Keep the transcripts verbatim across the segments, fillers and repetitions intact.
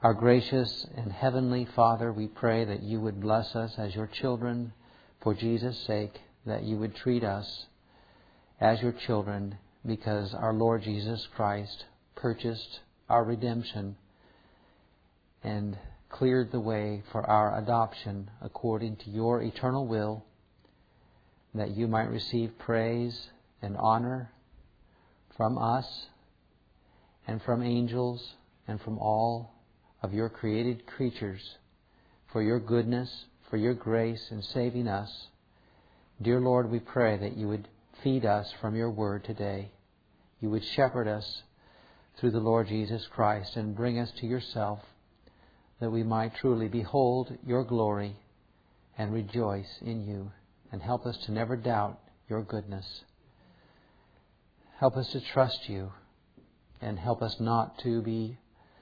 Our gracious and heavenly Father, we pray that you would bless us as your children for Jesus' sake, that you would treat us as your children because our Lord Jesus Christ purchased our redemption and cleared the way for our adoption according to your eternal will, that you might receive praise and honor from us and from angels and from all of your created creatures for your goodness, for your grace in saving us. Dear Lord, we pray that you would feed us from your word today. You would shepherd us through the Lord Jesus Christ and bring us to yourself, that we might truly behold your glory and rejoice in you, and help us to never doubt your goodness. Help us to trust you, and help us not to be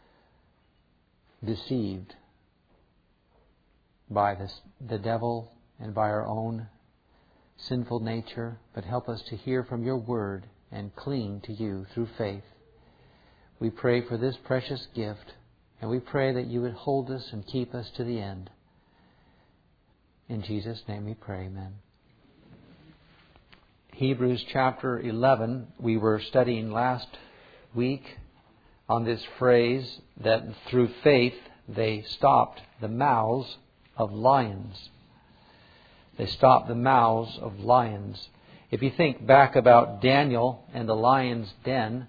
deceived by this, the devil and by our own sinful nature, but help us to hear from your word and cling to you through faith. We pray for this precious gift, and we pray that you would hold us and keep us to the end. In Jesus' name we pray, amen. Hebrews chapter eleven, we were studying last week on this phrase that through faith they stopped the mouths of lions. They stopped the mouths of lions. If you think back about Daniel and the lion's den,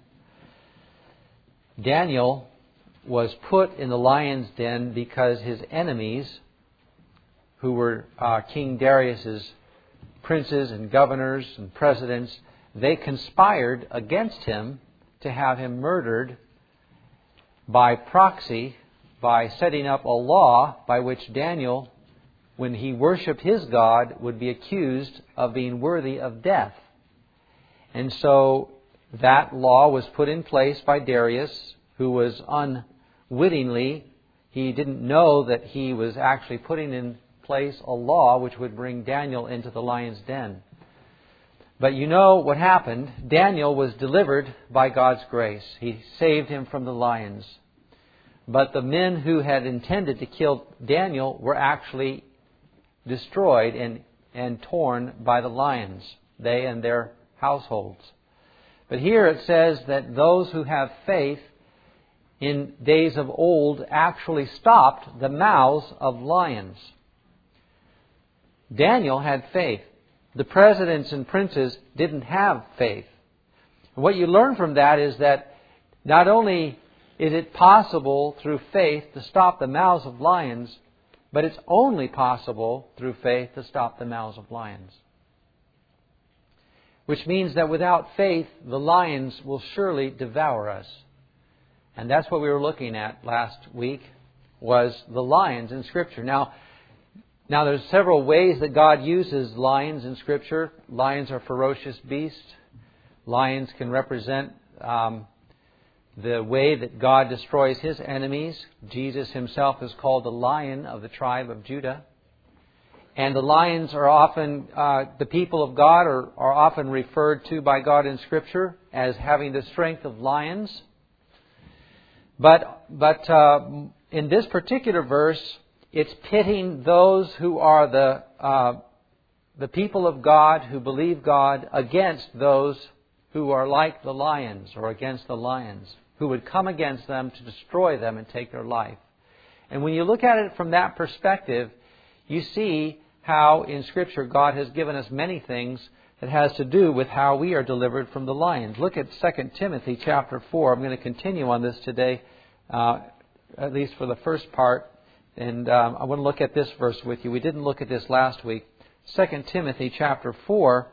Daniel was put in the lion's den because his enemies, who were uh, King Darius's princes and governors and presidents, they conspired against him to have him murdered by proxy, by setting up a law by which Daniel, when he worshipped his God, would be accused of being worthy of death. And so that law was put in place by Darius, who was unwittingly, he didn't know that he was actually putting in place a law which would bring Daniel into the lion's den. But you know what happened. Daniel was delivered by God's grace. He saved him from the lions. But the men who had intended to kill Daniel were actually destroyed and, and torn by the lions, they and their households. But here it says that those who have faith in days of old actually stopped the mouths of lions. Daniel had faith. The presidents and princes didn't have faith. And what you learn from that is that not only is it possible through faith to stop the mouths of lions, but it's only possible through faith to stop the mouths of lions. Which means that without faith, the lions will surely devour us. And that's what we were looking at last week, was the lions in Scripture. Now, Now, there's several ways that God uses lions in Scripture. Lions are ferocious beasts. Lions can represent um, the way that God destroys His enemies. Jesus Himself is called the Lion of the tribe of Judah. And the lions are often, uh, the people of God are, are often referred to by God in Scripture as having the strength of lions. But, but uh, in this particular verse, it's pitting those who are the uh, the people of God, who believe God, against those who are like the lions, or against the lions, who would come against them to destroy them and take their life. And when you look at it from that perspective, you see how in Scripture God has given us many things that has to do with how we are delivered from the lions. Look at Second Timothy chapter four. I'm going to continue on this today, uh, at least for the first part. And um, I want to look at this verse with you. We didn't look at this last week. Second Timothy chapter four.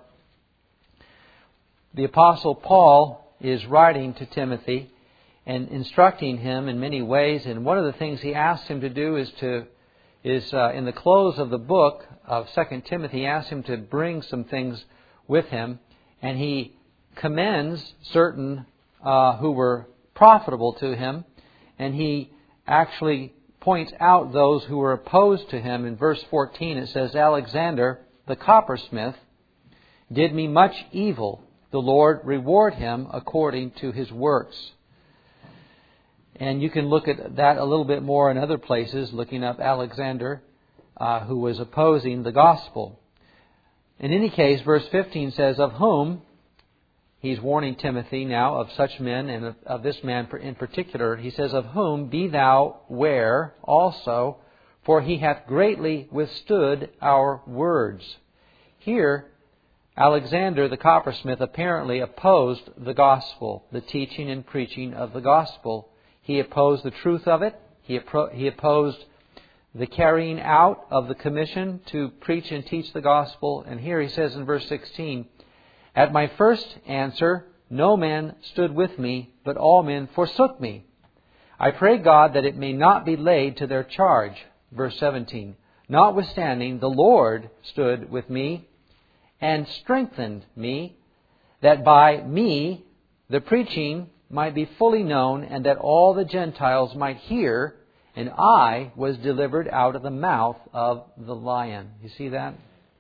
The Apostle Paul is writing to Timothy and instructing him in many ways. And one of the things he asks him to do is to is uh, in the close of the book of Second Timothy, he asks him to bring some things with him. And he commends certain uh, who were profitable to him. And he actually points out those who were opposed to him. In verse fourteen it says, Alexander, the coppersmith, did me much evil. The Lord reward him according to his works. And you can look at that a little bit more in other places, looking up Alexander, uh, who was opposing the gospel. In any case, verse fifteen says, of whom, he's warning Timothy now of such men, and of, of this man in particular, he says, of whom be thou ware also, for he hath greatly withstood our words. Here, Alexander the coppersmith apparently opposed the gospel, the teaching and preaching of the gospel. He opposed the truth of it. He, appro- he opposed the carrying out of the commission to preach and teach the gospel. And here he says in verse sixteen, at my first answer, no man stood with me, but all men forsook me. I pray God that it may not be laid to their charge. Verse seventeen, notwithstanding, the Lord stood with me and strengthened me, that by me the preaching might be fully known, and that all the Gentiles might hear, and I was delivered out of the mouth of the lion. You see that?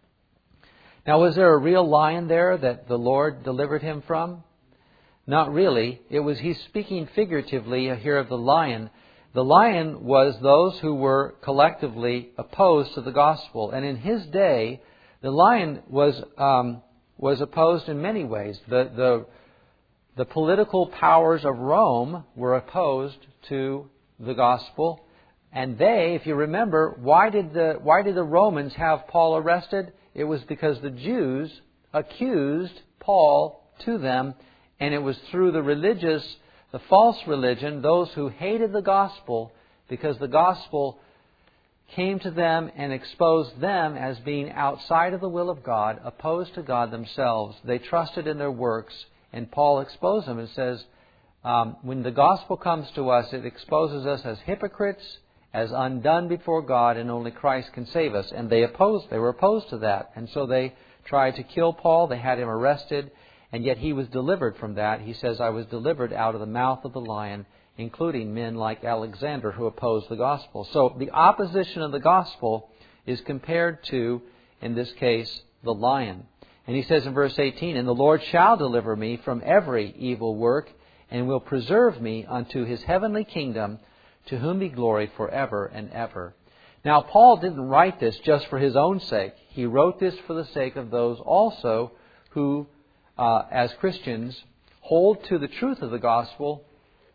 Now, was there a real lion there that the Lord delivered him from? Not really. It was, he's speaking figuratively here of the lion. The lion was those who were collectively opposed to the gospel. And in his day, the lion was um, was opposed in many ways. The, the, the political powers of Rome were opposed to the gospel. And they, if you remember, why did the why did the Romans have Paul arrested? It was because the Jews accused Paul to them, and it was through the religious, the false religion, those who hated the gospel, because the gospel came to them and exposed them as being outside of the will of God, opposed to God themselves. They trusted in their works, and Paul exposed them and says, um, when the gospel comes to us, it exposes us as hypocrites, as undone before God, and only Christ can save us. And they opposed, they were opposed to that. And so they tried to kill Paul. They had him arrested. And yet he was delivered from that. He says, I was delivered out of the mouth of the lion, including men like Alexander who opposed the gospel. So the opposition of the gospel is compared to, in this case, the lion. And he says in verse eighteen, and the Lord shall deliver me from every evil work, and will preserve me unto his heavenly kingdom, to whom be glory forever and ever. Now, Paul didn't write this just for his own sake. He wrote this for the sake of those also who, uh, as Christians, hold to the truth of the gospel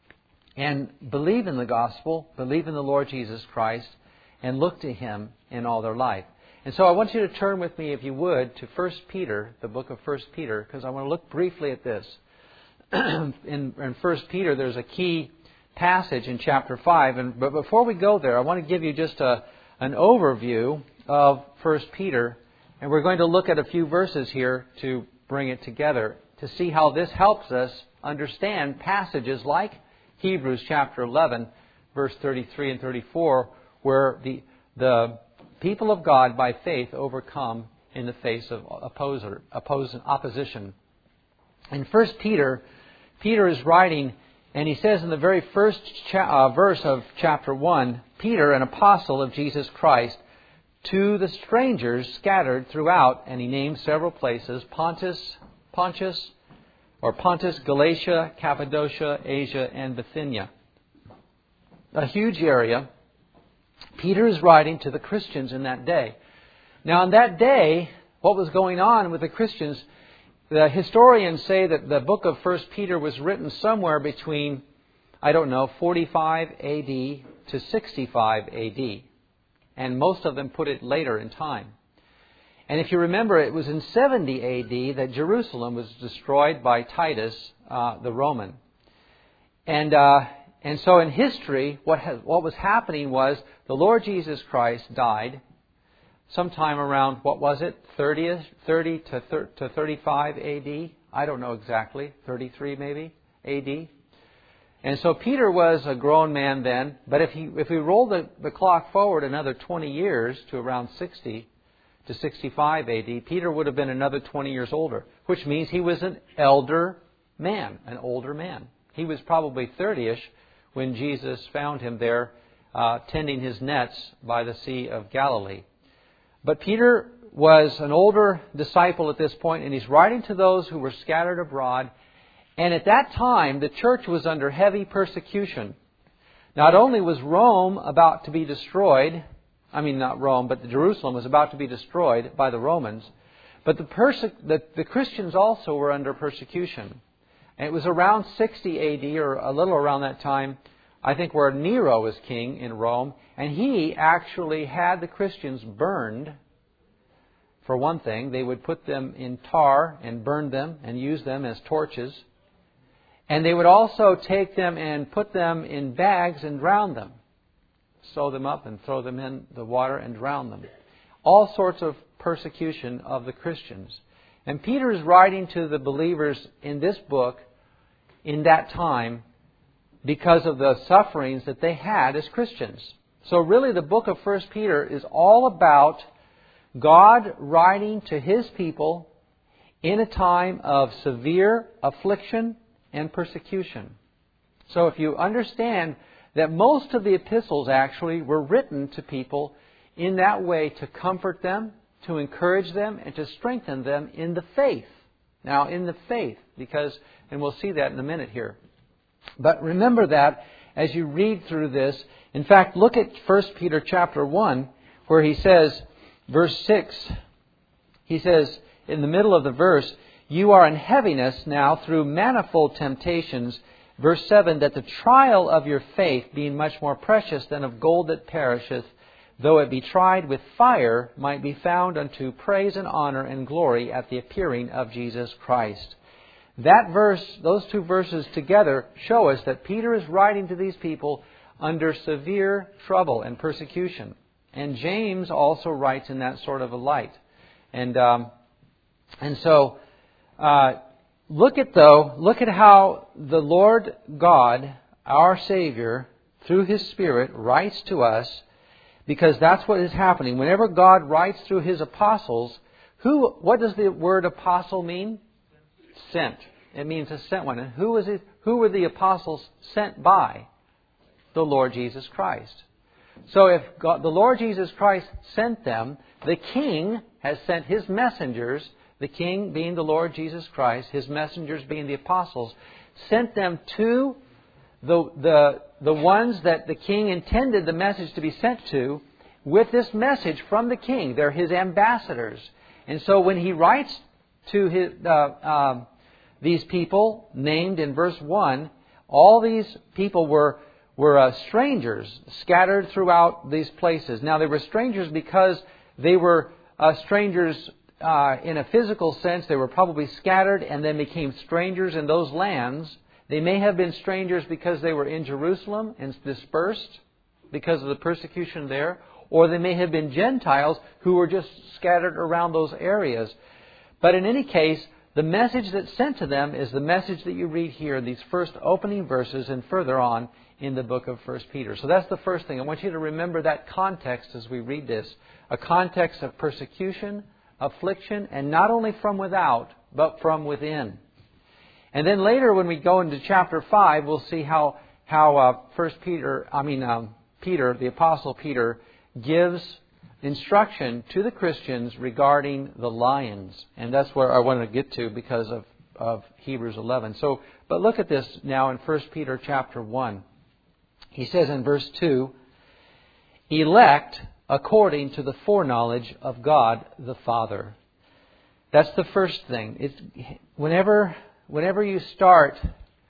and believe in the gospel, believe in the Lord Jesus Christ, and look to Him in all their life. And so I want you to turn with me, if you would, to First Peter, the book of First Peter, because I want to look briefly at this. in, in First Peter, there's a key passage in chapter five, and but before we go there, I want to give you just a an overview of First Peter, and we're going to look at a few verses here to bring it together to see how this helps us understand passages like Hebrews chapter eleven, verse thirty-three and thirty-four, where the the people of God by faith overcome in the face of opposer, oppos, opposition. In First Peter, Peter is writing. And he says in the very first cha- uh, verse of chapter one, Peter, an apostle of Jesus Christ, to the strangers scattered throughout, and he names several places, Pontus, Pontus, or Pontus, Galatia, Cappadocia, Asia, and Bithynia. A huge area. Peter is writing to the Christians in that day. Now, in that day, what was going on with the Christians? The historians say that the book of First Peter was written somewhere between, I don't know, forty-five A D to sixty-five A D. And most of them put it later in time. And if you remember, it was in seventy A D that Jerusalem was destroyed by Titus, uh, the Roman. And uh, and so in history, what has, what was happening was the Lord Jesus Christ died sometime around, what was it, thirty, thirty to thirty-five A D? I don't know exactly, thirty-three maybe, A D. And so Peter was a grown man then, but if he if we roll the, the clock forward another twenty years to around sixty to sixty-five A D, Peter would have been another twenty years older, which means he was an elder man, an older man. He was probably thirty-ish when Jesus found him there uh, tending his nets by the Sea of Galilee. But Peter was an older disciple at this point, and he's writing to those who were scattered abroad. And at that time, the church was under heavy persecution. Not only was Rome about to be destroyed, I mean not Rome, but Jerusalem was about to be destroyed by the Romans, but the, perse- the, the Christians also were under persecution. And it was around sixty A D, or a little around that time, I think, where Nero was king in Rome, and he actually had the Christians burned. For one thing, they would put them in tar and burn them and use them as torches. And they would also take them and put them in bags and drown them. Sew them up and throw them in the water and drown them. All sorts of persecution of the Christians. And Peter is writing to the believers in this book in that time because of the sufferings that they had as Christians. So really the book of First Peter is all about God writing to His people in a time of severe affliction and persecution. So if you understand that most of the epistles actually were written to people in that way to comfort them, to encourage them, and to strengthen them in the faith. Now, in the faith, because, and we'll see that in a minute here. But remember that as you read through this. In fact, look at First Peter chapter one, where he says, verse six, he says, in the middle of the verse, you are in heaviness now through manifold temptations. Verse seven, that the trial of your faith, being much more precious than of gold that perisheth, though it be tried with fire, might be found unto praise and honor and glory at the appearing of Jesus Christ. That verse, those two verses together show us that Peter is writing to these people under severe trouble and persecution. And James also writes in that sort of a light. And um, and so, uh, look at though, look at how the Lord God, our Savior, through His Spirit, writes to us, because that's what is happening. Whenever God writes through His apostles, who? What does the word apostle mean? Sent. It means a sent one. And who is it? Who were the apostles sent by? The Lord Jesus Christ. So if God, the Lord Jesus Christ sent them, the King has sent His messengers, the King being the Lord Jesus Christ, His messengers being the apostles, sent them to the, the, the ones that the King intended the message to be sent to with this message from the King. They're His ambassadors. And so when He writes to his, uh, uh, these people named in verse one, all these people were were uh, strangers scattered throughout these places. Now, they were strangers because they were uh, strangers uh, in a physical sense. They were probably scattered and then became strangers in those lands. They may have been strangers because they were in Jerusalem and dispersed because of the persecution there. Or they may have been Gentiles who were just scattered around those areas. But in any case, the message that's sent to them is the message that you read here in these first opening verses and further on in the book of First Peter. So that's the first thing. I want you to remember that context as we read this. A context of persecution, affliction, and not only from without, but from within. And then later when we go into chapter five, we'll see how how uh, First Peter, I mean um, Peter, the Apostle Peter, gives instruction to the Christians regarding the lions. And that's where I want to get to because of, of Hebrews eleven. So, but look at this now in First Peter chapter one. He says in verse two, elect according to the foreknowledge of God the Father. That's the first thing. It's, whenever, whenever you start,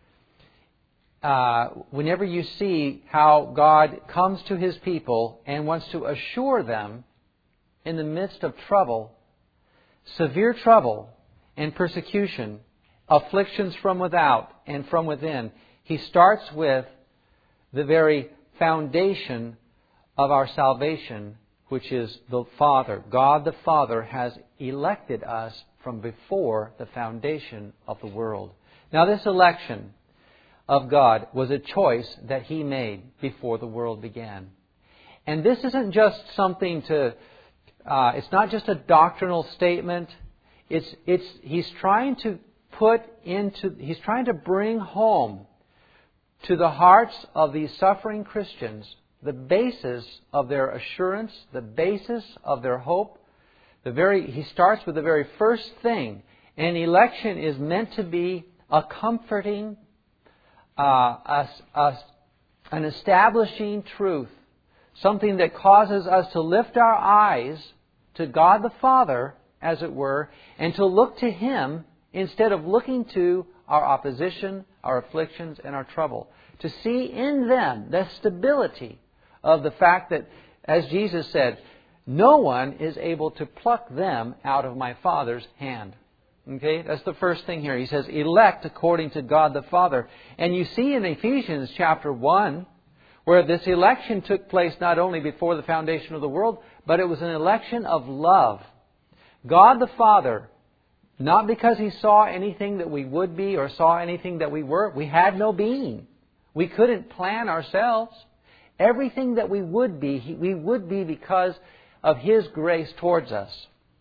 uh, whenever you see how God comes to His people and wants to assure them in the midst of trouble, severe trouble and persecution, afflictions from without and from within, He starts with the very foundation of our salvation, which is the Father. God the Father has elected us from before the foundation of the world. Now, this election of God was a choice that He made before the world began. And this isn't just something to, uh, it's not just a doctrinal statement. It's, it's, He's trying to put into, He's trying to bring home to the hearts of these suffering Christians the basis of their assurance, the basis of their hope. The very He starts with the very first thing. And election is meant to be a comforting, uh, a, a, an establishing truth, something that causes us to lift our eyes to God the Father, as it were, and to look to Him instead of looking to our opposition, our afflictions, and our trouble. To see in them the stability of the fact that, as Jesus said, no one is able to pluck them out of my Father's hand. Okay, that's the first thing here. He says, elect according to God the Father. And you see in Ephesians chapter one, where this election took place not only before the foundation of the world, but it was an election of love. God the Father, not because He saw anything that we would be or saw anything that we were. We had no being. We couldn't plan ourselves. Everything that we would be, we would be because of His grace towards us.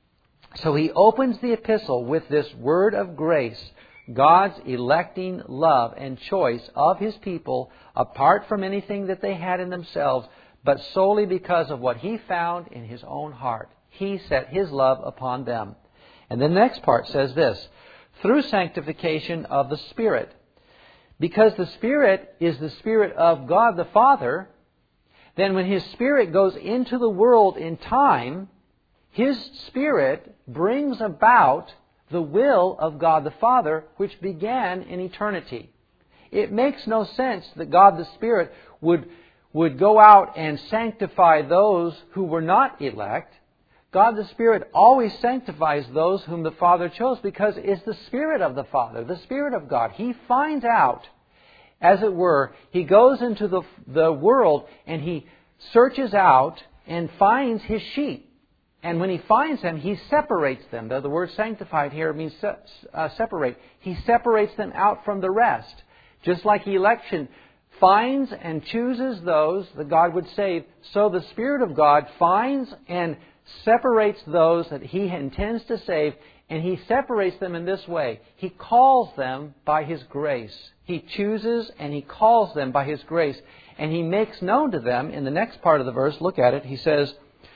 So he opens the epistle with this word of grace, God's electing love and choice of His people, apart from anything that they had in themselves, but solely because of what He found in His own heart. He set His love upon them. And the next part says this, through sanctification of the Spirit. Because the Spirit is the Spirit of God the Father, then when His Spirit goes into the world in time, His Spirit brings about the will of God the Father, which began in eternity. It makes no sense that God the Spirit would, would go out and sanctify those who were not elect. God the Spirit always sanctifies those whom the Father chose because it's the Spirit of the Father, the Spirit of God. He finds out, as it were, He goes into the, the world and He searches out and finds His sheep. And when He finds them, He separates them. The, the word sanctified here means se- uh, separate. He separates them out from the rest. Just like election finds and chooses those that God would save, so the Spirit of God finds and separates those that He intends to save, and He separates them in this way. He calls them by His grace. He chooses and He calls them by His grace. And He makes known to them, in the next part of the verse, look at it, He says,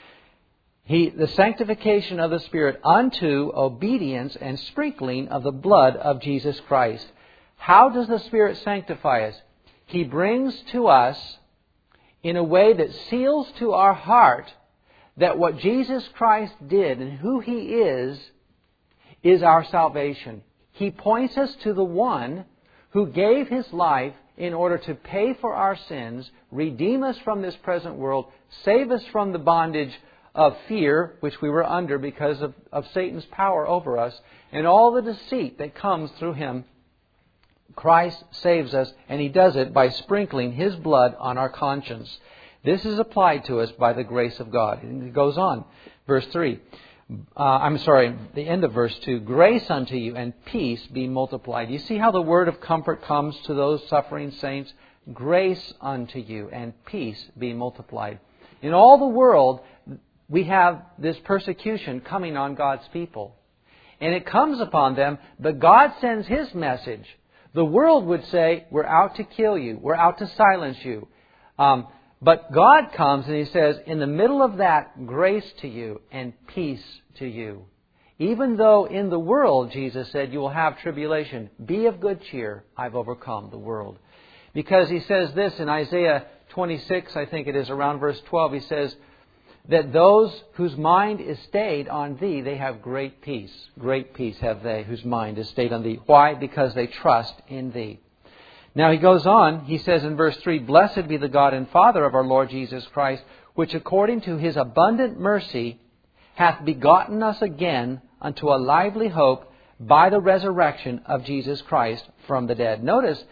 He, the sanctification of the Spirit unto obedience and sprinkling of the blood of Jesus Christ. How does the Spirit sanctify us? He brings to us in a way that seals to our heart that what Jesus Christ did and who He is, is our salvation. He points us to the one who gave His life in order to pay for our sins, redeem us from this present world, save us from the bondage of fear, which we were under because of, of Satan's power over us, and all the deceit that comes through him. Christ saves us, and He does it by sprinkling His blood on our conscience. This is applied to us by the grace of God. And it goes on. Verse three. Uh, I'm sorry, the end of verse two. Grace unto you and peace be multiplied. You see how the word of comfort comes to those suffering saints? Grace unto you and peace be multiplied. In all the world, we have this persecution coming on God's people. And it comes upon them, but God sends His message. The world would say, we're out to kill you. We're out to silence you. Um, but God comes and He says, in the middle of that, grace to you and peace to you. Even though in the world, Jesus said, you will have tribulation. Be of good cheer. I've overcome the world. Because He says this in Isaiah twenty-six, I think it is, around verse twelve. He says, that those whose mind is stayed on Thee, they have great peace. Great peace have they whose mind is stayed on Thee. Why? Because they trust in Thee. Now He goes on, He says in verse three, Blessed be the God and Father of our Lord Jesus Christ, which according to His abundant mercy hath begotten us again unto a lively hope by the resurrection of Jesus Christ from the dead. Notice,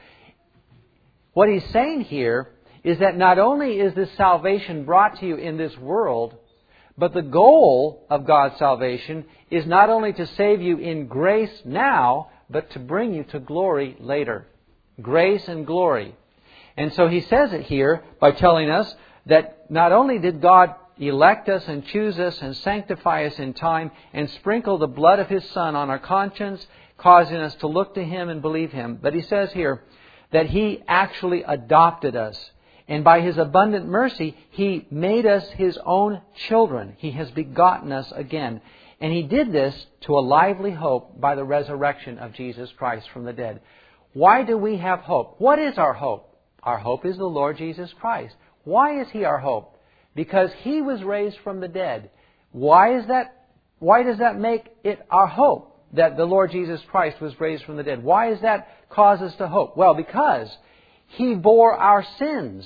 what He's saying here is that not only is this salvation brought to you in this world, but the goal of God's salvation is not only to save you in grace now, but to bring you to glory later. Grace and glory. And so He says it here by telling us that not only did God elect us and choose us and sanctify us in time and sprinkle the blood of His Son on our conscience, causing us to look to Him and believe Him, but He says here that He actually adopted us. And by His abundant mercy, He made us His own children. He has begotten us again. And He did this to a lively hope by the resurrection of Jesus Christ from the dead. Why do we have hope? What is our hope? Our hope is the Lord Jesus Christ. Why is He our hope? Because He was raised from the dead. Why is that? Why does that make it our hope that the Lord Jesus Christ was raised from the dead? Why does that cause us to hope? Well, because He bore our sins.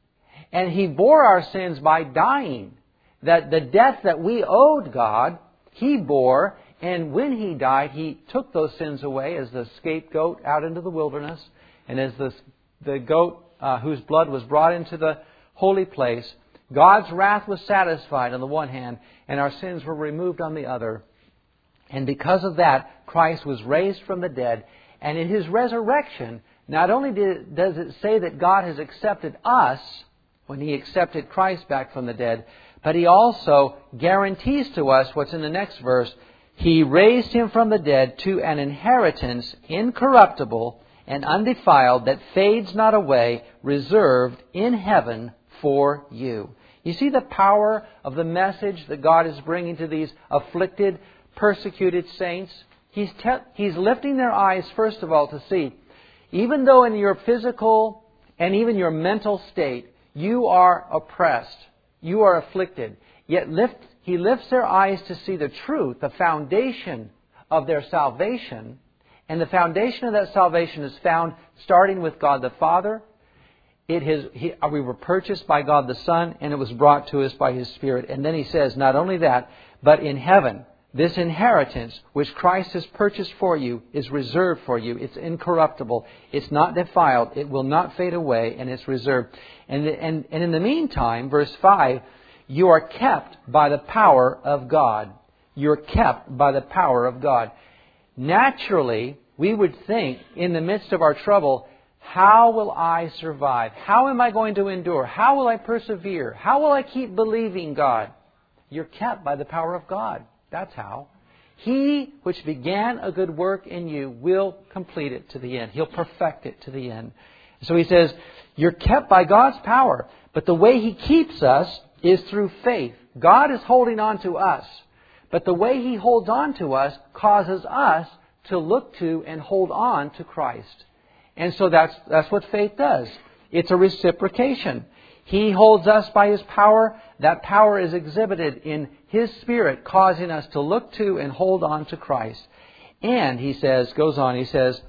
And He bore our sins by dying. That the death that we owed God, He bore. And when He died, He took those sins away as the scapegoat out into the wilderness. And as the, the goat uh, whose blood was brought into the holy place, God's wrath was satisfied on the one hand, and our sins were removed on the other. And because of that, Christ was raised from the dead. And in His resurrection, not only did, does it say that God has accepted us when He accepted Christ back from the dead, but He also guarantees to us what's in the next verse. He raised Him from the dead to an inheritance incorruptible and undefiled that fades not away, reserved in heaven for you. You see the power of the message that God is bringing to these afflicted, persecuted saints? He's, te- he's lifting their eyes, first of all, to see, even though in your physical and even your mental state, you are oppressed, you are afflicted, yet lift, He lifts their eyes to see the truth, the foundation of their salvation. And the foundation of that salvation is found starting with God the Father. It has, he, we were purchased by God the Son, and it was brought to us by His Spirit. And then He says, not only that, but in heaven, this inheritance which Christ has purchased for you is reserved for you. It's incorruptible. It's not defiled. It will not fade away, and it's reserved. And, and, and in the meantime, verse five, you are kept by the power of God. You're kept by the power of God. Naturally, we would think in the midst of our trouble, how will I survive? How am I going to endure? How will I persevere? How will I keep believing God? You're kept by the power of God. That's how. He which began a good work in you will complete it to the end. He'll perfect it to the end. So He says, you're kept by God's power. But the way He keeps us is through faith. God is holding on to us. But the way He holds on to us causes us to look to and hold on to Christ. And so that's that's what faith does. It's a reciprocation. He holds us by His power. That power is exhibited in His Spirit, causing us to look to and hold on to Christ. And He says, goes on, He says,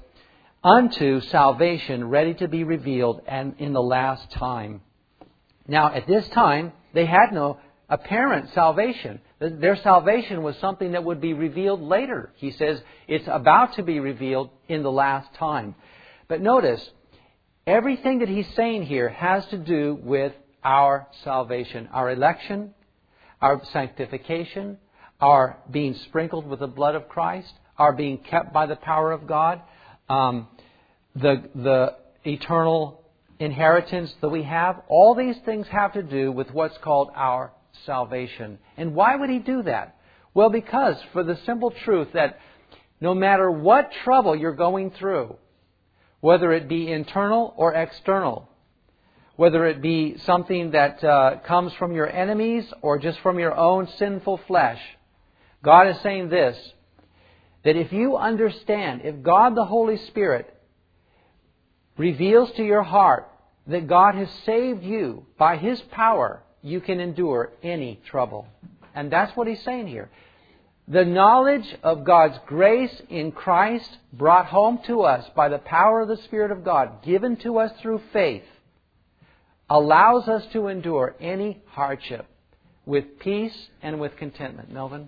unto salvation ready to be revealed and in the last time. Now, at this time, they had no apparent salvation. Their salvation was something that would be revealed later. He says it's about to be revealed in the last time. But notice, everything that He's saying here has to do with our salvation, our election, our sanctification, our being sprinkled with the blood of Christ, our being kept by the power of God, um, the the eternal inheritance that we have. All these things have to do with what's called our salvation. And why would He do that? Well, because for the simple truth that no matter what trouble you're going through, whether it be internal or external, whether it be something that uh, comes from your enemies or just from your own sinful flesh, God is saying this, that if you understand, if God the Holy Spirit reveals to your heart that God has saved you by His power, you can endure any trouble. And that's what He's saying here. The knowledge of God's grace in Christ brought home to us by the power of the Spirit of God, given to us through faith, allows us to endure any hardship with peace and with contentment. Melvin?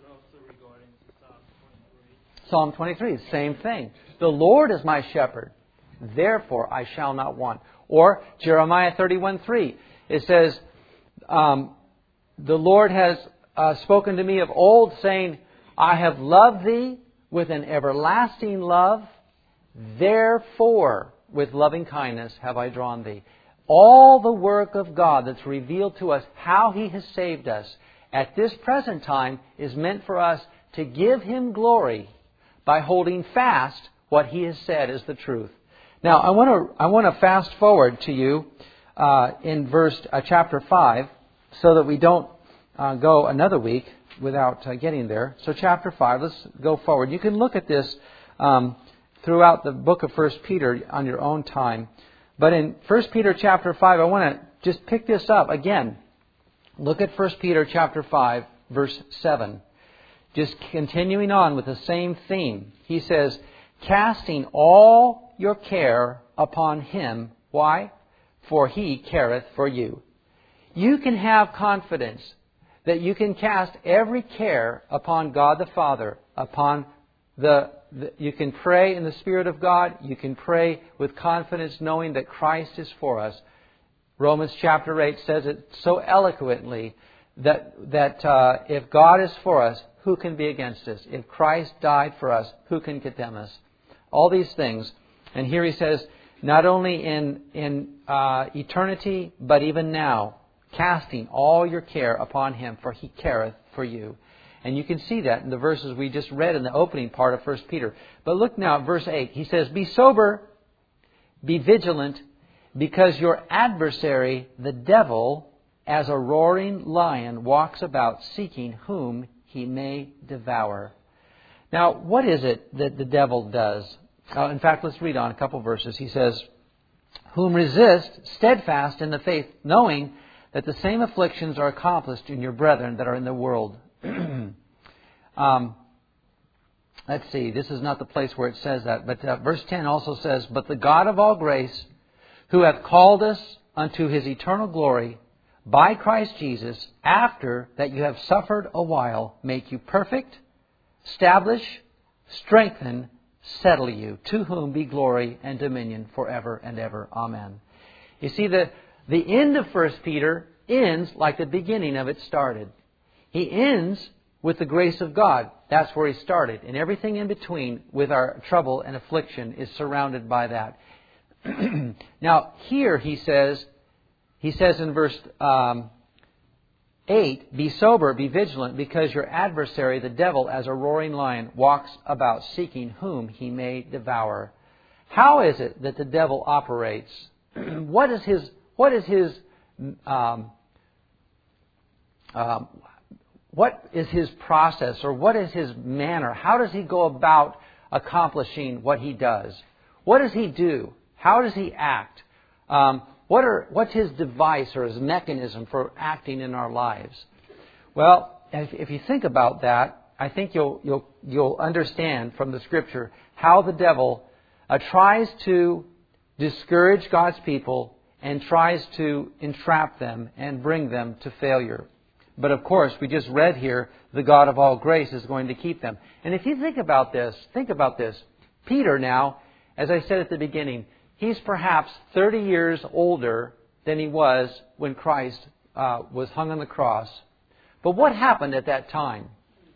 Psalm twenty-three, same thing. The Lord is my shepherd, therefore I shall not want. Or Jeremiah thirty-one three, it says, um, the Lord has uh, spoken to me of old, saying, I have loved thee with an everlasting love, therefore with loving kindness have I drawn thee. All the work of God that's revealed to us, how He has saved us, at this present time is meant for us to give Him glory by holding fast what He has said is the truth. Now, I want to I want to fast forward to you uh, in verse uh, chapter five, so that we don't uh, go another week without uh, getting there. So, chapter five. Let's go forward. You can look at this um, throughout the book of First Peter on your own time. But in First Peter chapter five, I want to just pick this up again. Look at First Peter chapter five, verse seven. Just continuing on with the same theme. He says, casting all your care upon Him. Why? For He careth for you. You can have confidence that you can cast every care upon God the Father, upon the, the you can pray in the Spirit of God. You can pray with confidence knowing that Christ is for us. Romans chapter eight says it so eloquently that, that uh, if God is for us, who can be against us? If Christ died for us, who can condemn us? All these things. And here he says, not only in, in uh, eternity, but even now, casting all your care upon Him, for He careth for you. And you can see that in the verses we just read in the opening part of First Peter. But look now at verse eight. He says, be sober, be vigilant, because your adversary, the devil, as a roaring lion, walks about seeking whom he may devour. Now, what is it that the devil does? Uh, in fact, let's read on a couple verses. He says, whom resist steadfast in the faith, knowing that the same afflictions are accomplished in your brethren that are in the world. um, let's see, this is not the place where it says that, but uh, verse ten also says, but the God of all grace, who hath called us unto His eternal glory, by Christ Jesus, after that you have suffered a while, make you perfect, establish, strengthen, settle you, to whom be glory and dominion forever and ever. Amen. You see, the, the end of First Peter ends like the beginning of it started. He ends with the grace of God. That's where he started. And everything in between with our trouble and affliction is surrounded by that. Now, here he says, he says in verse um, eight, be sober, be vigilant, because your adversary, the devil, as a roaring lion, walks about seeking whom he may devour. How is it that the devil operates? What is his, what is his, um, um, what is his process, or what is his manner? How does he go about accomplishing what he does? What does he do? How does he act? Um, what are, what's his device or his mechanism for acting in our lives? Well, if, if you think about that, I think you'll, you'll, you'll understand from the Scripture how the devil uh, tries to discourage God's people and tries to entrap them and bring them to failure. But of course, we just read here, the God of all grace is going to keep them. And if you think about this, think about this. Peter now, as I said at the beginning, he's perhaps thirty years older than he was when Christ uh, was hung on the cross. But what happened at that time?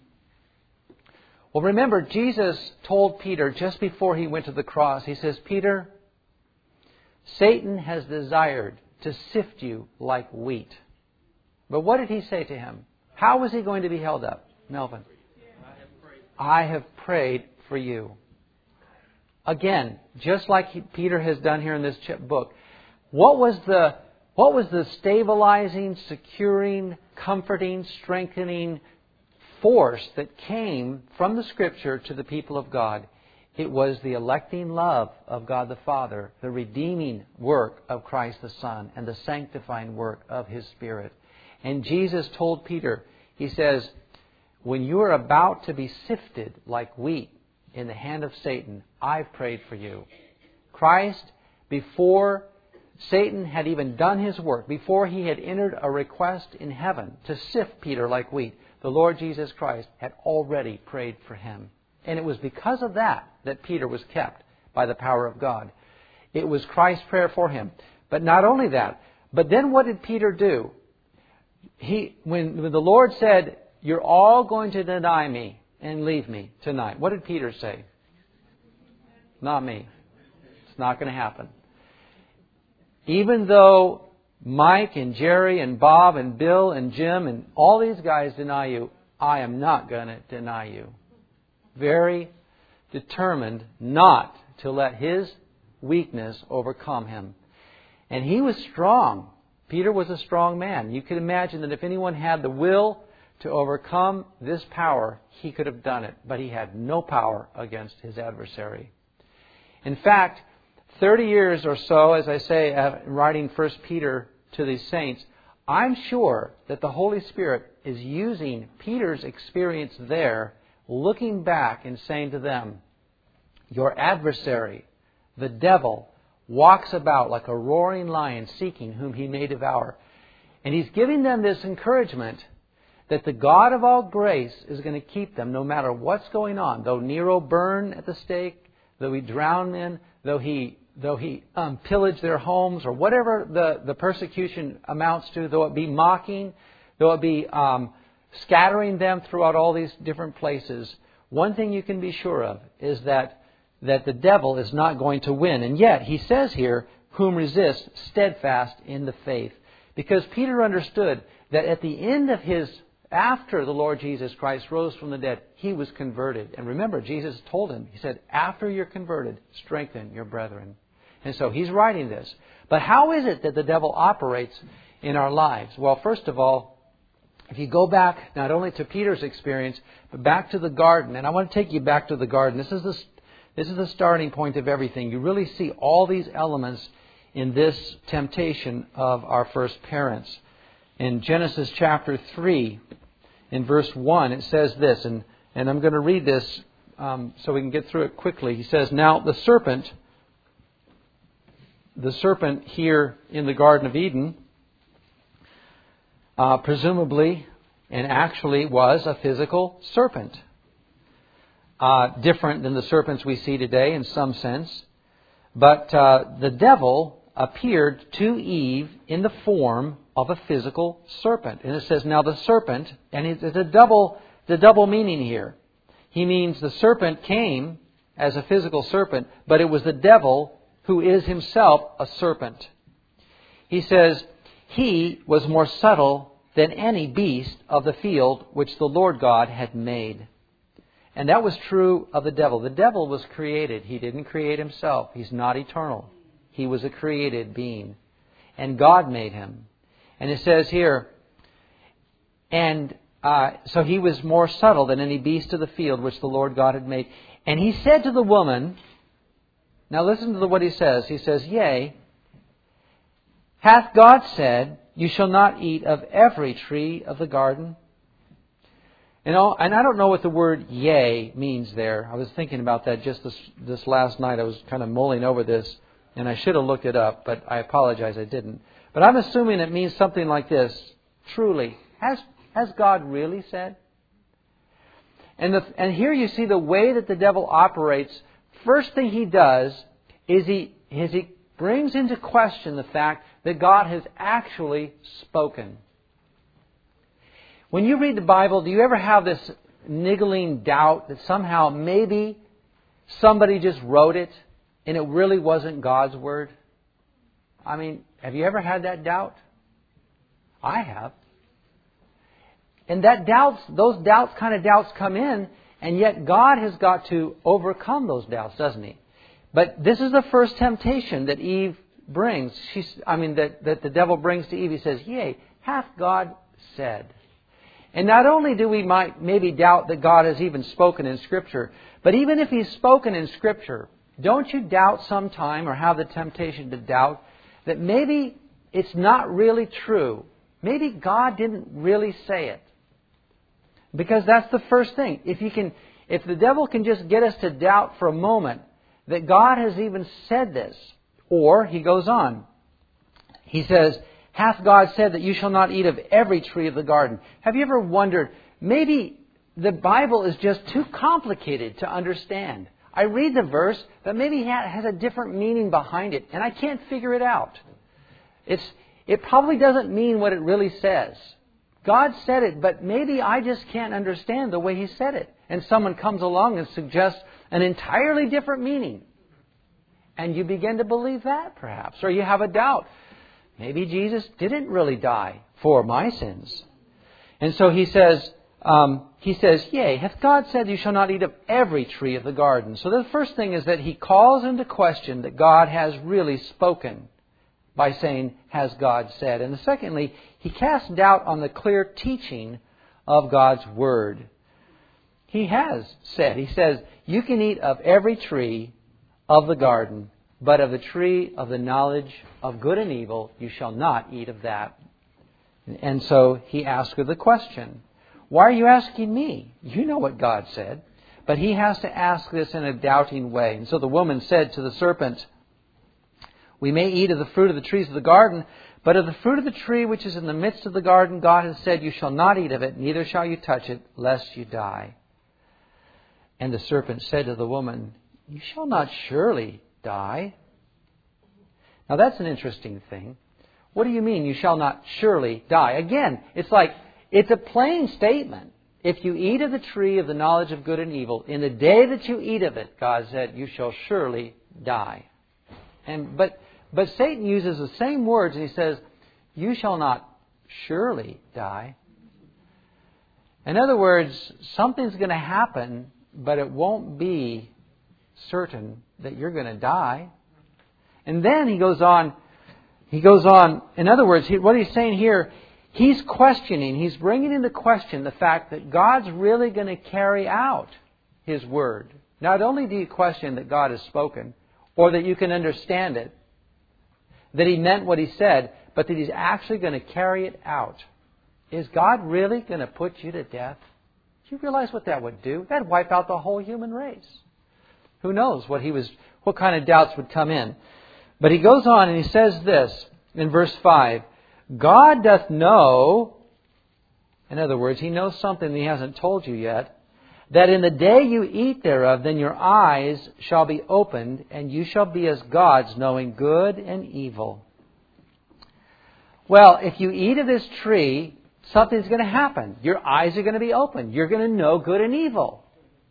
Well, remember, Jesus told Peter just before he went to the cross, he says, Peter, Satan has desired to sift you like wheat. But what did he say to him? How was he going to be held up? Melvin. I have prayed for you. Again, just like he, Peter has done here in this book, what was the what was the stabilizing, securing, comforting, strengthening force that came from the Scripture to the people of God? It was the electing love of God the Father, the redeeming work of Christ the Son, and the sanctifying work of His Spirit. And Jesus told Peter, He says, when you are about to be sifted like wheat in the hand of Satan, I've prayed for you. Christ, before Satan had even done his work, before he had entered a request in heaven to sift Peter like wheat, the Lord Jesus Christ had already prayed for him. And it was because of that that Peter was kept by the power of God. It was Christ's prayer for him. But not only that, but then what did Peter do? He, when, when the Lord said, you're all going to deny me and leave me tonight, what did Peter say? Not me. It's not going to happen. Even though Mike and Jerry and Bob and Bill and Jim and all these guys deny you, I am not going to deny you. Very determined not to let his weakness overcome him. And he was strong. Peter was a strong man. You could imagine that if anyone had the will to overcome this power, he could have done it. But he had no power against his adversary. In fact, thirty years or so, as I say, uh, writing First Peter to these saints, I'm sure that the Holy Spirit is using Peter's experience there, looking back and saying to them, your adversary, the devil, walks about like a roaring lion seeking whom he may devour. And he's giving them this encouragement that the God of all grace is going to keep them no matter what's going on. Though Nero burn at the stake, though he drown men, though he though he um, pillage their homes, or whatever the, the persecution amounts to, though it be mocking, though it be um, scattering them throughout all these different places, one thing you can be sure of is that, that the devil is not going to win. And yet, he says here, whom resist steadfast in the faith. Because Peter understood that at the end of his, after the Lord Jesus Christ rose from the dead, he was converted. And remember, Jesus told him, he said, after you're converted, strengthen your brethren. And so he's writing this. But how is it that the devil operates in our lives? Well, first of all, if you go back not only to Peter's experience, but back to the garden. And I want to take you back to the garden. This is the, this is the starting point of everything. You really see all these elements in this temptation of our first parents. In Genesis chapter three, in verse one, it says this, and, and I'm going to read this um, so we can get through it quickly. He says, now the serpent, the serpent here in the Garden of Eden, uh, presumably and actually was a physical serpent. Uh, different than the serpents we see today in some sense. But uh, the devil appeared to Eve in the form of a physical serpent. And it says, now the serpent, and it's a double, the double meaning here. He means the serpent came as a physical serpent, but it was the devil who is himself a serpent. He says, he was more subtle than any beast of the field which the Lord God had made. And that was true of the devil. The devil was created. He didn't create himself. He's not eternal. He was a created being. And God made him. And it says here, and uh, so he was more subtle than any beast of the field which the Lord God had made. And he said to the woman, now listen to what he says. He says, yea, hath God said, you shall not eat of every tree of the garden? You know, and I don't know what the word yea means there. I was thinking about that just this, this last night. I was kind of mulling over this, and I should have looked it up, but I apologize I didn't. But I'm assuming it means something like this. Truly, has has God really said? And the, and here you see the way that the devil operates. First thing he does is he is he brings into question the fact that God has actually spoken. When you read the Bible, do you ever have this niggling doubt that somehow maybe somebody just wrote it and it really wasn't God's Word? I mean, have you ever had that doubt? I have. And that doubts, those doubts kind of doubts come in, and yet God has got to overcome those doubts, doesn't He? But this is the first temptation that Eve brings. She's, I mean, that, that the devil brings to Eve. He says, yea, hath God said? And not only do we might maybe doubt that God has even spoken in Scripture, but even if He's spoken in Scripture, don't you doubt sometime or have the temptation to doubt that maybe it's not really true? Maybe God didn't really say it. Because that's the first thing. If you can, if the devil can just get us to doubt for a moment that God has even said this, or he goes on, he says, hath God said that you shall not eat of every tree of the garden? Have you ever wondered, maybe the Bible is just too complicated to understand. I read the verse, but maybe it has a different meaning behind it, and I can't figure it out. It's, it probably doesn't mean what it really says. God said it, but maybe I just can't understand the way He said it. And someone comes along and suggests an entirely different meaning. And you begin to believe that, perhaps. Or you have a doubt. Maybe Jesus didn't really die for my sins. And so he says, um, he says, yea, hath God said you shall not eat of every tree of the garden? So the first thing is that he calls into question that God has really spoken by saying, has God said? And secondly, he casts doubt on the clear teaching of God's Word. He has said, he says, you can eat of every tree of the garden, but of the tree of the knowledge of good and evil you shall not eat of that. And so he asked her the question, why are you asking me? You know what God said. But he has to ask this in a doubting way. And so the woman said to the serpent, we may eat of the fruit of the trees of the garden, but of the fruit of the tree which is in the midst of the garden, God has said, you shall not eat of it, neither shall you touch it, lest you die. And the serpent said to the woman, you shall not surely die. Now that's an interesting thing. What do you mean, you shall not surely die? Again, it's like, it's a plain statement. If you eat of the tree of the knowledge of good and evil, in the day that you eat of it, God said, you shall surely die. And but but Satan uses the same words and he says, you shall not surely die. In other words, something's going to happen, but it won't be certain that you're going to die. And then he goes on, he goes on, in other words, he, what he's saying here, he's questioning, he's bringing into question the fact that God's really going to carry out His Word. Not only do you question that God has spoken, or that you can understand it, that He meant what He said, but that He's actually going to carry it out. Is God really going to put you to death? Do you realize what that would do? That'd wipe out the whole human race. Who knows what he was, what kind of doubts would come in. But he goes on and he says this in verse five, God doth know, in other words, He knows something that He hasn't told you yet, that in the day you eat thereof, then your eyes shall be opened, and you shall be as gods, knowing good and evil. Well, if you eat of this tree, something's going to happen. Your eyes are going to be opened. You're going to know good and evil.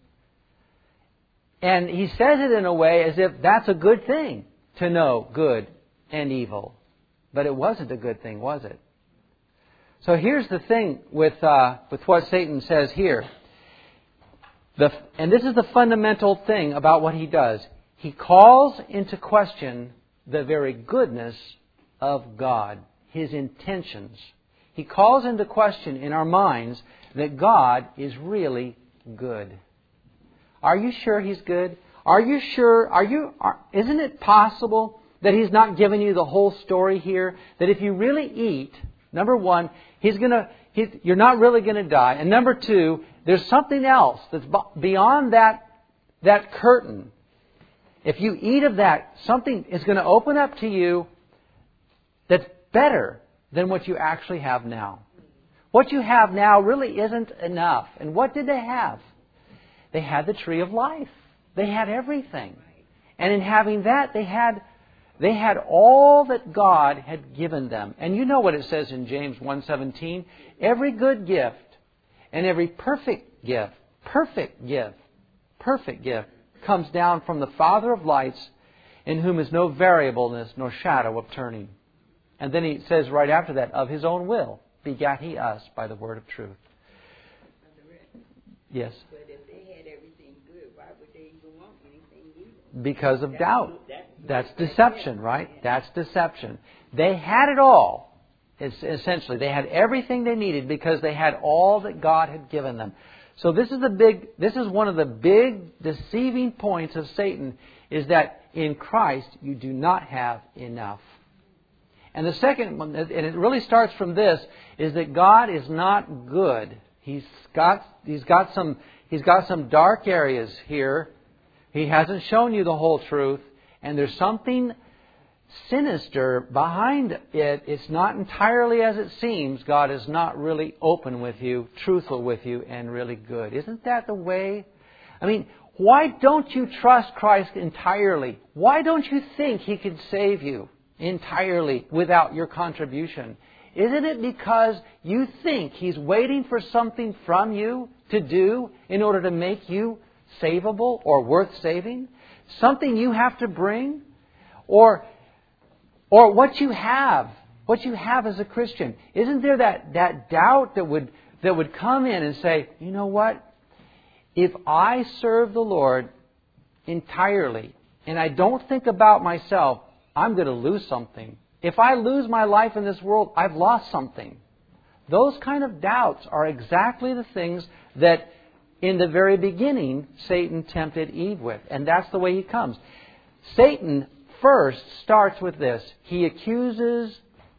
And he says it in a way as if that's a good thing, to know good and evil. But it wasn't a good thing, was it? So here's the thing with uh, with what Satan says here. The, and this is the fundamental thing about what he does. He calls into question the very goodness of God, His intentions. He calls into question in our minds that God is really good. Are you sure He's good? Are you sure? Are you? Are, isn't it possible that He's not giving you the whole story here? That if you really eat, number one, He's gonna. He's, you're not really going to die, and number two, there's something else that's beyond that that curtain. If you eat of that, something is going to open up to you that's better than what you actually have now. What you have now really isn't enough. And what did they have? They had the tree of life. They had everything. And in having that, they had they had all that God had given them. And you know what it says in James one seventeen? Every good gift and every perfect gift, perfect gift, perfect gift comes down from the Father of lights, in whom is no variableness nor shadow of turning. And then he says right after that, of His own will begat He us by the word of truth. Yes? But if they had everything good, why would they even want anything evil? Because of doubt. That's deception, right? That's deception. They had it all. It's essentially, they had everything they needed because they had all that God had given them. So this is the big, this is one of the big deceiving points of Satan, is that in Christ you do not have enough. And the second one, and it really starts from this, is that God is not good. He's got, he's got some, he's got some dark areas here. He hasn't shown you the whole truth, and there's something sinister behind it. It's not entirely as it seems. God is not really open with you, truthful with you, and really good. Isn't that the way? I mean, why don't you trust Christ entirely? Why don't you think He could save you entirely without your contribution? Isn't it because you think He's waiting for something from you to do in order to make you savable or worth saving? Something you have to bring? Or Or what you have, what you have as a Christian. Isn't there that, that doubt that would that would come in and say, you know what? If I serve the Lord entirely and I don't think about myself, I'm going to lose something. If I lose my life in this world, I've lost something. Those kind of doubts are exactly the things that in the very beginning Satan tempted Eve with. And that's the way he comes. Satan first starts with this. He accuses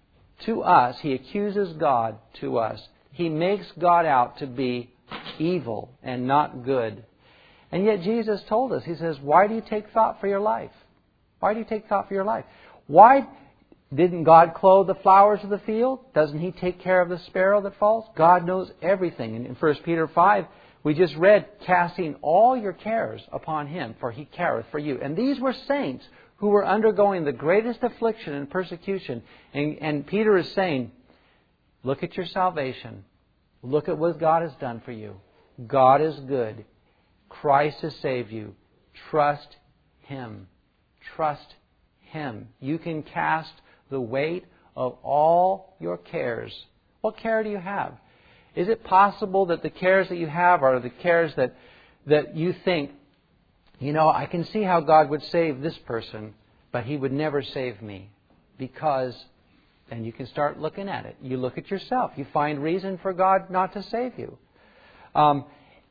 to us, he accuses God to us. He makes God out to be evil and not good. And yet Jesus told us, He says, why do you take thought for your life? Why do you take thought for your life? Why didn't God clothe the flowers of the field? Doesn't He take care of the sparrow that falls? God knows everything. And in First Peter five, we just read, casting all your cares upon Him, for He careth for you. And these were saints who were undergoing the greatest affliction and persecution. And, and Peter is saying, look at your salvation. Look at what God has done for you. God is good. Christ has saved you. Trust Him. Trust Him. You can cast the weight of all your cares. What care do you have? Is it possible that the cares that you have are the cares that, that you think, you know, I can see how God would save this person, but He would never save me? Because, and you can start looking at it. You look at yourself. You find reason for God not to save you. Um,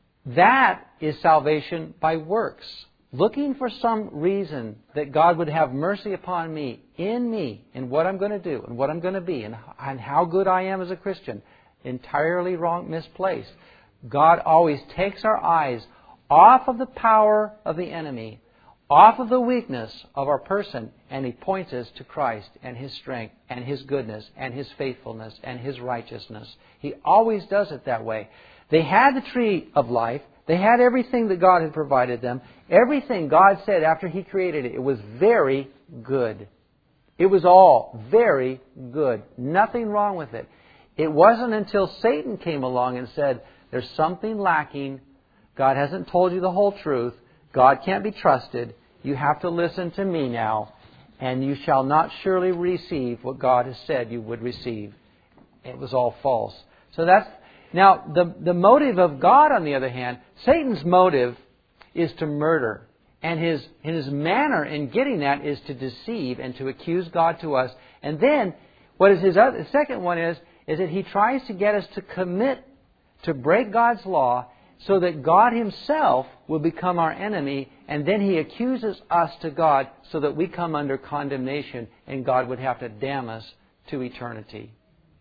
that is salvation by works. Looking for some reason that God would have mercy upon me, in me, in what I'm going to do, and what I'm going to be, and, and how good I am as a Christian. Entirely wrong, misplaced. God always takes our eyes off of the power of the enemy, off of the weakness of our person, and He points us to Christ and His strength and His goodness and His faithfulness and His righteousness. He always does it that way. They had the tree of life. They had everything that God had provided them. Everything God said after He created it, it was very good. It was all very good. Nothing wrong with it. It wasn't until Satan came along and said, there's something lacking. God hasn't told you the whole truth. God can't be trusted. You have to listen to me now, and you shall not surely receive what God has said you would receive. It was all false. So that's now the the motive of God, on the other hand, Satan's motive is to murder, and his his manner in getting that is to deceive and to accuse God to us. And then what is his other, the second one is is that he tries to get us to commit to break God's law, so that God Himself will become our enemy, and then He accuses us to God so that we come under condemnation and God would have to damn us to eternity.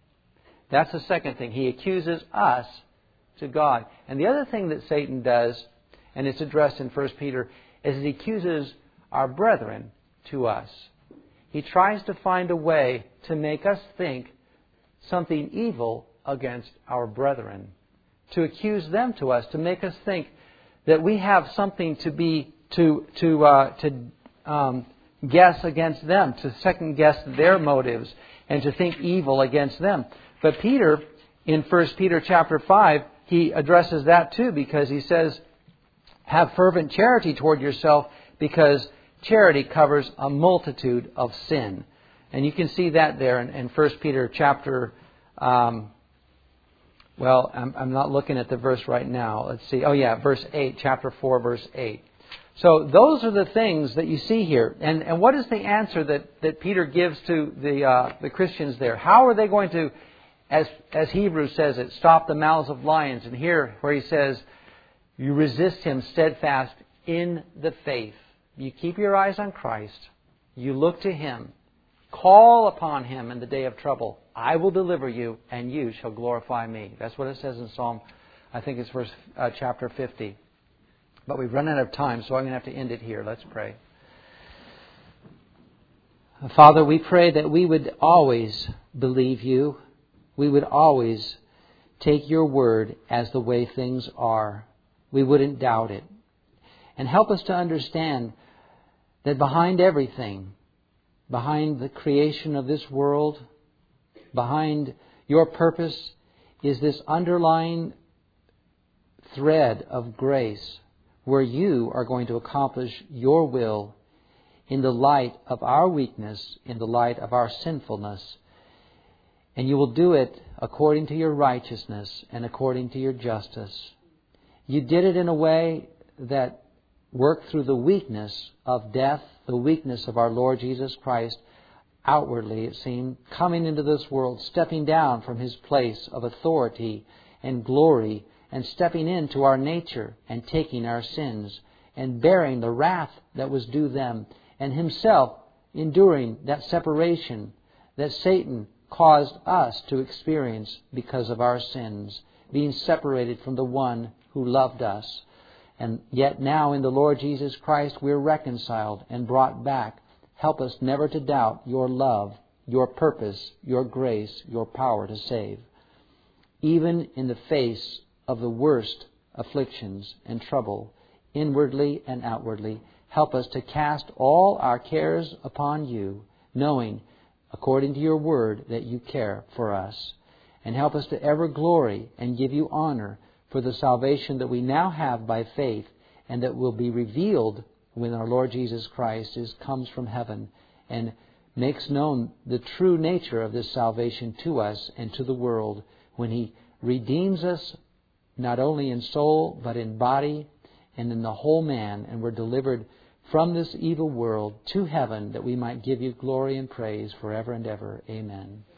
That's the second thing. He accuses us to God. And the other thing that Satan does, and it's addressed in First Peter, is that he accuses our brethren to us. He tries to find a way to make us think something evil against our brethren, to accuse them to us, to make us think that we have something to be to to uh, to um, guess against them, to second guess their motives, and to think evil against them. But Peter, in First Peter chapter five, he addresses that too, because he says, "Have fervent charity toward yourself, because charity covers a multitude of sin." And you can see that there in, in First Peter chapter. Um, well, I'm, I'm not looking at the verse right now. Let's see. Oh yeah, verse eight, chapter four, verse eight. So those are the things that you see here. And and what is the answer that, that Peter gives to the uh, the Christians there? How are they going to, as as Hebrews says it, stop the mouths of lions? And here where he says, you resist him steadfast in the faith. You keep your eyes on Christ. You look to Him. Call upon Him in the day of trouble. I will deliver you, and you shall glorify me. That's what it says in Psalm, I think it's verse uh, chapter fifty. But we've run out of time, so I'm going to have to end it here. Let's pray. Father, we pray that we would always believe You. We would always take Your word as the way things are. We wouldn't doubt it. And help us to understand that behind everything, behind the creation of this world, behind Your purpose, is this underlying thread of grace where You are going to accomplish Your will in the light of our weakness, in the light of our sinfulness. And You will do it according to Your righteousness and according to Your justice. You did it in a way that worked through the weakness of death, the weakness of our Lord Jesus Christ, outwardly, it seemed, coming into this world, stepping down from His place of authority and glory, and stepping into our nature and taking our sins and bearing the wrath that was due them, and Himself enduring that separation that Satan caused us to experience because of our sins, being separated from the one who loved us. And yet now in the Lord Jesus Christ we're reconciled and brought back. Help us never to doubt your love, your purpose, your grace, your power to save. Even in the face of the worst afflictions and trouble, inwardly and outwardly, help us to cast all our cares upon you, knowing, according to your word, that you care for us. And help us to ever glory and give you honor for the salvation that we now have by faith, and that will be revealed when our Lord Jesus Christ is, comes from heaven and makes known the true nature of this salvation to us and to the world, when He redeems us not only in soul but in body and in the whole man, and we're delivered from this evil world to heaven, that we might give you glory and praise forever and ever. Amen.